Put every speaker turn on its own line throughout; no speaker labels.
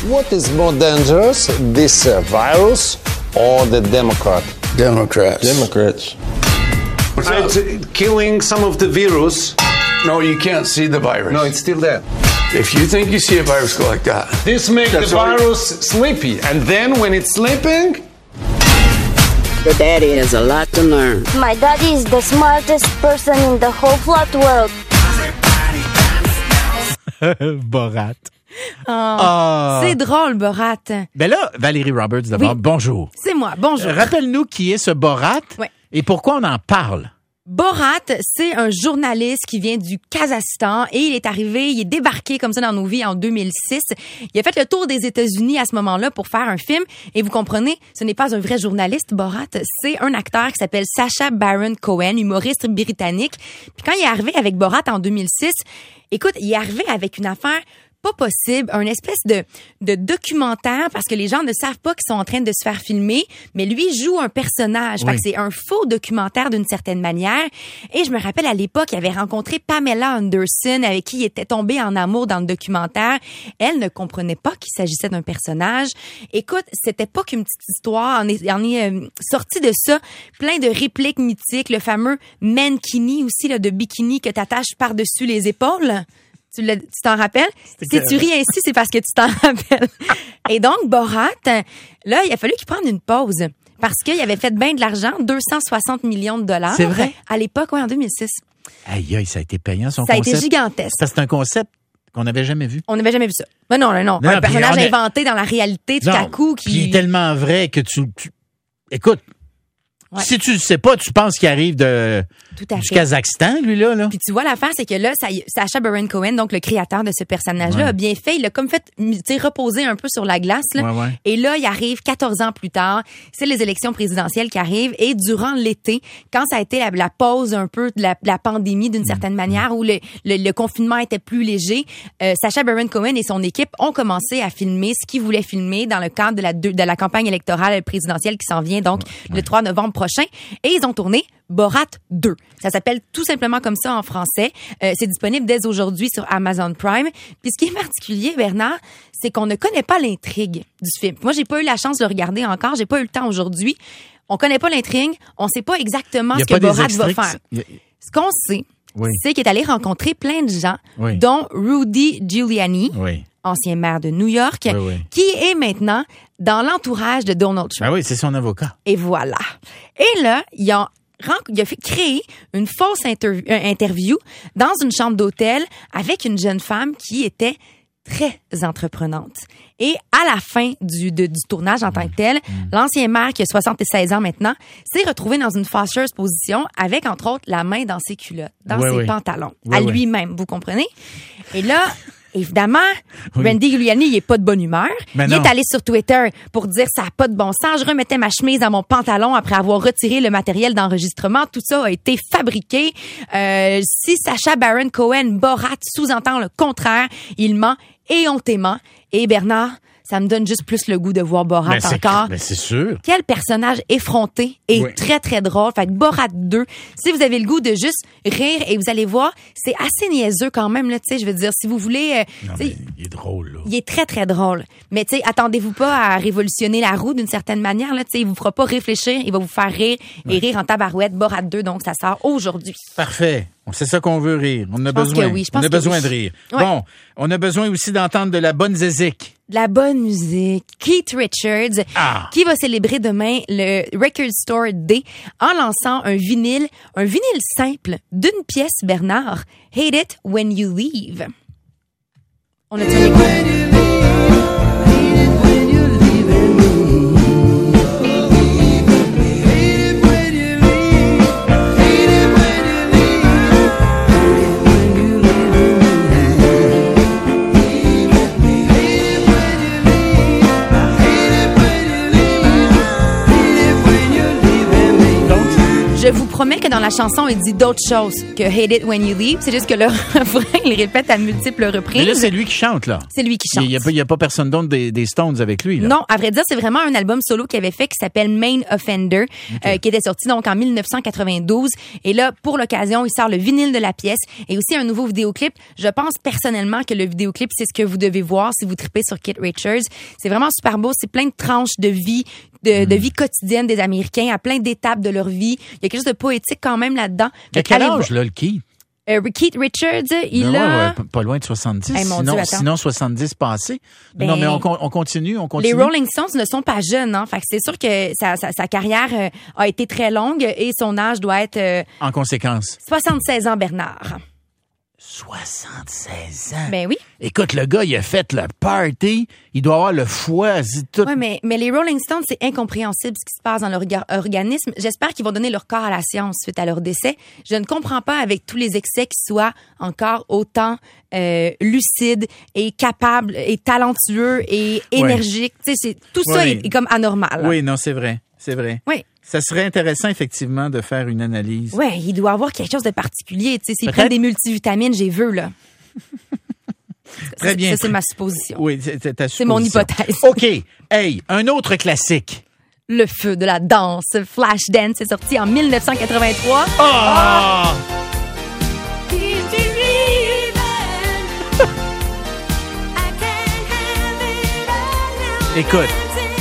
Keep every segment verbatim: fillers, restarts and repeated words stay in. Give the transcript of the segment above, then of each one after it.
What is more dangerous, this uh, virus or the Democrat?
Democrats.
Democrats.
It's killing some of the virus.
No, you can't see the virus.
No, it's still there.
If you think you see a virus go like that.
This makes the virus you... sleepy. And then when it's sleeping...
Your daddy has a lot to learn.
My daddy is the smartest person in the whole flat world.
Borat.
Oh,
Ah.
C'est drôle, Borat.
Ben là, Valérie Roberts, d'abord,
Oui.
bonjour.
C'est moi, bonjour.
Rappelle-nous qui est ce Borat
Ouais.
et pourquoi on en parle.
Borat, c'est un journaliste qui vient du Kazakhstan et il est arrivé, il est débarqué comme ça dans nos vies en deux mille six. Il a fait le tour des États-Unis à ce moment-là pour faire un film et vous comprenez, ce n'est pas un vrai journaliste, Borat, c'est un acteur qui s'appelle Sacha Baron Cohen, humoriste britannique. Puis quand il est arrivé avec Borat en deux mille six, écoute, il est arrivé avec une affaire pas possible, un espèce de, de documentaire parce que les gens ne savent pas qu'ils sont en train de se faire filmer, mais lui joue un personnage.
Oui.
Fait que c'est un faux documentaire d'une certaine manière. Et je me rappelle à l'époque, il avait rencontré Pamela Anderson avec qui il était tombé en amour dans le documentaire. Elle ne comprenait pas qu'il s'agissait d'un personnage. Écoute, c'était pas qu'une petite histoire. On est, on est euh, sorti de ça plein de répliques mythiques, le fameux mankini aussi là, de bikini que t'attaches par-dessus les épaules. Tu, le, tu t'en rappelles? Si tu ris ainsi, c'est parce que tu t'en rappelles. Et donc, Borat, là, il a fallu qu'il prenne une pause parce qu'il avait fait bien de l'argent, deux cent soixante millions de dollars.
C'est vrai?
À l'époque, oui, en deux mille six.
Aïe, aïe, ça a été payant, son
Ça a
concept.
été gigantesque.
Ça, c'est un concept qu'on n'avait jamais vu.
On n'avait jamais vu ça. Mais non, non, non.
Non,
un
puis
personnage
on est-
inventé dans la réalité tout
Non,
à coup qui...
Puis il est tellement vrai que tu... tu... Écoute,
Ouais.
si tu le sais pas, tu penses qu'il arrive de
Tout à
du
fait.
Kazakhstan, lui, là. là.
Puis tu vois, l'affaire, c'est que là, ça, Sacha Baron Cohen, donc le créateur de ce personnage-là,
Ouais.
a bien fait. Il a comme fait, tu sais, reposer un peu sur la glace. Là.
Ouais, ouais.
Et là, il arrive quatorze ans plus tard. C'est les élections présidentielles qui arrivent. Et durant l'été, quand ça a été la, la pause un peu de la, de la pandémie d'une certaine manière, où le, le, le confinement était plus léger, euh, Sacha Baron Cohen et son équipe ont commencé à filmer ce qu'ils voulaient filmer dans le cadre de la, de, de la campagne électorale présidentielle qui s'en vient, donc
Ouais.
le trois novembre prochain. Et ils ont tourné Borat deux. Ça s'appelle tout simplement comme ça en français. Euh, c'est disponible dès aujourd'hui sur Amazon Prime. Puis ce qui est particulier, Bernard, c'est qu'on ne connaît pas l'intrigue du film. Moi, j'ai pas eu la chance de le regarder encore. J'ai pas eu le temps aujourd'hui. On connaît pas l'intrigue. On sait pas exactement
Il y a
ce que
pas des
Borat va
extraits
faire.
que- il y a-
Ce qu'on sait,
Oui.
c'est qu'il est allé rencontrer plein de gens,
Oui.
dont Rudy Giuliani,
Oui.
ancien maire de New York,
Oui, oui.
qui est maintenant dans l'entourage de Donald Trump.
Ben oui, c'est son avocat.
Et voilà. Et là, il a, il a fait créer une fausse interview, interview dans une chambre d'hôtel avec une jeune femme qui était très entreprenante. Et à la fin du, de, du tournage en tant que tel, l'ancien maire, qui a soixante-seize ans maintenant, s'est retrouvé dans une fâcheuse position avec, entre autres, la main dans ses culottes, dans
Oui,
ses
oui.
pantalons,
Oui,
à
oui.
lui-même, vous comprenez? Et là... Évidemment,
Oui.
Randy Giuliani, il est pas de bonne humeur.
Mais
il
non.
est allé sur Twitter pour dire ça a pas de bon sens. Je remettais ma chemise dans mon pantalon après avoir retiré le matériel d'enregistrement. Tout ça a été fabriqué. Euh, si Sacha Baron Cohen, Borat, sous-entend le contraire, il ment éhontément. Et Bernard, ça me donne juste plus le goût de voir Borat
Ben, c'est,
encore.
ben, c'est sûr.
Quel personnage effronté et
Oui.
très, très drôle. Fait que Borat deux, si vous avez le goût de juste rire et vous allez voir, c'est assez niaiseux quand même, là, tu sais, je veux dire, si vous voulez... euh,
Non,
tu sais,
mais il est drôle, là.
il est très, très drôle. Mais, tu sais, attendez-vous pas à révolutionner la roue d'une certaine manière, là, tu sais, il vous fera pas réfléchir, il va vous faire rire et rire en tabarouette. Borat deux, donc, ça sort aujourd'hui.
Parfait. C'est ça qu'on veut rire. On a
pense
besoin.
que oui, je pense
on a
que
besoin
oui.
de rire.
Ouais.
Bon, on a besoin aussi d'entendre de la bonne zézique.
De la bonne musique. Keith Richards,
Ah.
qui va célébrer demain le Record Store Day en lançant un vinyle, un vinyle simple d'une pièce, Bernard. Hate It When You Leave. On a tiré les Je Je vous promets que dans la chanson, il dit d'autres choses que Hate It When You Leave. C'est juste que le refrain, il répète à multiples reprises.
Mais là, c'est lui qui chante, là.
C'est lui qui chante.
Il n'y a, a pas personne d'autre des, des Stones avec lui, là.
Non, à vrai dire, c'est vraiment un album solo qu'il avait fait qui s'appelle Main Offender, okay. euh, qui était sorti donc en dix-neuf cent quatre-vingt-douze. Et là, pour l'occasion, il sort le vinyle de la pièce et aussi un nouveau vidéoclip. Je pense personnellement que le vidéoclip, c'est ce que vous devez voir si vous tripez sur Keith Richards. C'est vraiment super beau. C'est plein de tranches de vie, de, mm. de vie quotidienne des Américains, à plein d'étapes de leur vie. Il y a quelque chose de poétique quand même là-dedans.
À quel âge, là, le Keith?
Euh, Keith Richards, il
ben
a...
Ouais, ouais, pas loin de soixante-dix.
Hey, mon
sinon,
Dieu,
sinon soixante-dix passés. Ben, non, mais on, on continue, on continue.
Les Rolling Stones ne sont pas jeunes, hein. Fait que c'est sûr que sa, sa, sa carrière euh, a été très longue et son âge doit être... Euh,
en conséquence.
soixante-seize ans, Bernard.
soixante-seize ans?
Ben oui.
Écoute, le gars, il a fait le party. Il doit avoir le foie, tout.
Oui, mais, mais les Rolling Stones, c'est incompréhensible ce qui se passe dans leur organisme. J'espère qu'ils vont donner leur corps à la science suite à leur décès. Je ne comprends pas avec tous les excès qu'ils soient encore autant euh, lucides et capables et talentueux et énergiques. Ouais. Tu sais, c'est, tout ça
oui.
est, est comme anormal.
Oui, non, c'est vrai. C'est vrai.
Oui.
Ça serait intéressant, effectivement, de faire une analyse.
Oui, il doit avoir quelque chose de particulier. Tu sais, s'il prend des multivitamines, j'ai vu, là.
Très
ça,
bien.
Ça, c'est ma supposition.
Oui, c'est ta supposition.
C'est mon hypothèse.
OK. Hey, un autre classique.
Le feu de la danse. Flashdance est sorti en dix-neuf cent quatre-vingt-trois.
Oh! oh! Écoute,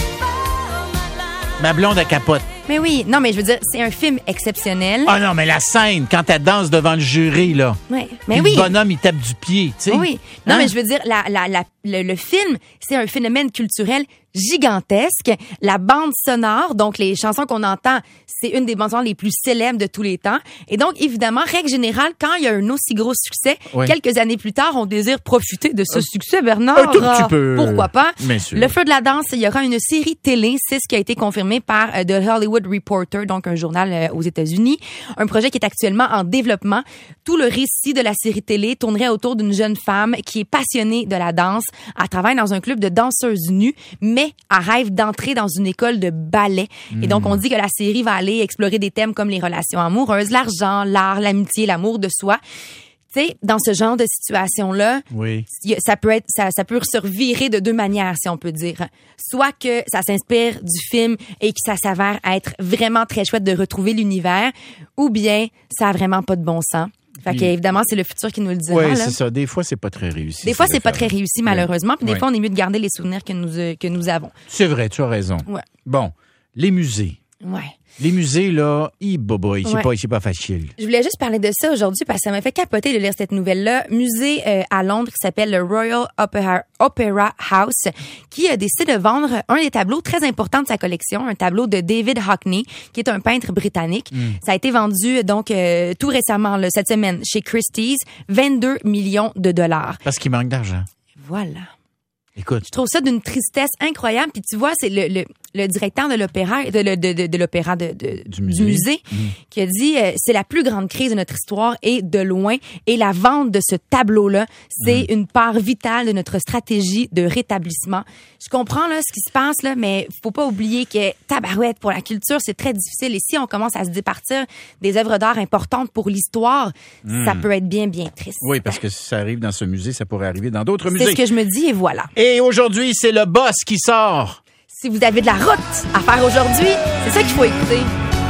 ma blonde à capote.
Mais oui, non, mais je veux dire, c'est un film exceptionnel.
Ah non, mais la scène, quand elle danse devant le jury, là.
Oui, mais
oui.
oui.
Le bonhomme, il tape du pied, tu sais.
Oui, non,
hein?
mais je veux dire, la, la, la, le, le film, c'est un phénomène culturel gigantesque. La bande sonore, donc les chansons qu'on entend, c'est une des bandes sonores les plus célèbres de tous les temps. Et donc, évidemment, règle générale, quand il y a un aussi gros succès, oui. quelques années plus tard, on désire profiter de ce euh, succès, Bernard.
Un tout petit peu.
Pourquoi pas?
Monsieur.
Le feu de la danse, il y aura une série télé, c'est ce qui a été confirmé par euh, The Hollywood Reporter, donc un journal euh, aux États-Unis. Un projet qui est actuellement en développement. Tout le récit de la série télé tournerait autour d'une jeune femme qui est passionnée de la danse. Elle travaille dans un club de danseuses nues, mais elle rêve d'entrer dans une école de ballet. Mmh. Et donc, on dit que la série va aller explorer des thèmes comme les relations amoureuses, l'argent, l'art, l'amitié, l'amour de soi. Tu sais, dans ce genre de situation-là,
oui.
ça peut être, ça, ça peut se revirer de deux manières, si on peut dire. Soit que ça s'inspire du film et que ça s'avère être vraiment très chouette de retrouver l'univers, ou bien ça a vraiment pas de bon sens. Fait que, évidemment, c'est le futur qui nous le dira.
Oui,
là.
c'est ça. Des fois, c'est pas très réussi.
Des fois, c'est pas très réussi, malheureusement. Puis des
ouais.
fois, on est mieux de garder les souvenirs que nous, euh, que nous avons.
C'est vrai, tu as raison.
Ouais.
Bon, les musées.
Ouais.
Les musées, là, hi, boboy, c'est
ouais.
pas, c'est pas facile.
Je voulais juste parler de ça aujourd'hui parce que ça m'a fait capoter de lire cette nouvelle-là. Musée euh, à Londres qui s'appelle le Royal Opera, Opera House qui a décidé de vendre un des tableaux très importants de sa collection, un tableau de David Hockney, qui est un peintre britannique. Mm. Ça a été vendu donc euh, tout récemment, là, cette semaine, chez Christie's, vingt-deux millions de dollars.
Parce qu'il manque d'argent.
Voilà.
Écoute.
Je trouve ça d'une tristesse incroyable. Puis tu vois, c'est le, le, le directeur de l'opéra, de, de, de, de l'opéra de, de,
du musée,
du musée
mmh.
qui a dit euh, c'est la plus grande crise de notre histoire et de loin. Et la vente de ce tableau-là, c'est mmh. une part vitale de notre stratégie de rétablissement. Je comprends là ce qui se passe là, mais faut pas oublier que tabarouette pour la culture, c'est très difficile. Et si on commence à se départir des œuvres d'art importantes pour l'histoire, mmh. ça peut être bien bien triste.
Oui, parce que si ça arrive dans ce musée, ça pourrait arriver dans d'autres musées.
C'est ce que je me dis et voilà.
Et aujourd'hui, c'est le boss qui sort.
Si vous avez de la route à faire aujourd'hui, c'est ça qu'il faut écouter.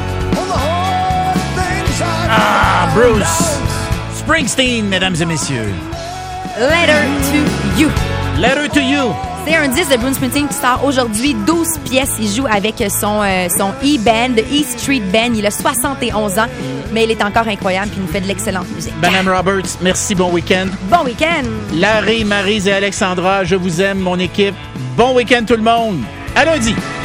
Ah, Bruce Springsteen, mesdames et messieurs.
Letter to You.
Letter to You.
C'est un disque de Bruce Springsteen qui sort aujourd'hui, douze pièces. Il joue avec son, euh, son E-Band, E Street Band. Il a soixante et onze ans, mais il est encore incroyable et il nous fait de l'excellente musique.
Madame Roberts, merci, bon week-end.
Bon week-end.
Larry, Maryse et Alexandra, je vous aime, mon équipe. Bon week-end tout le monde. À lundi.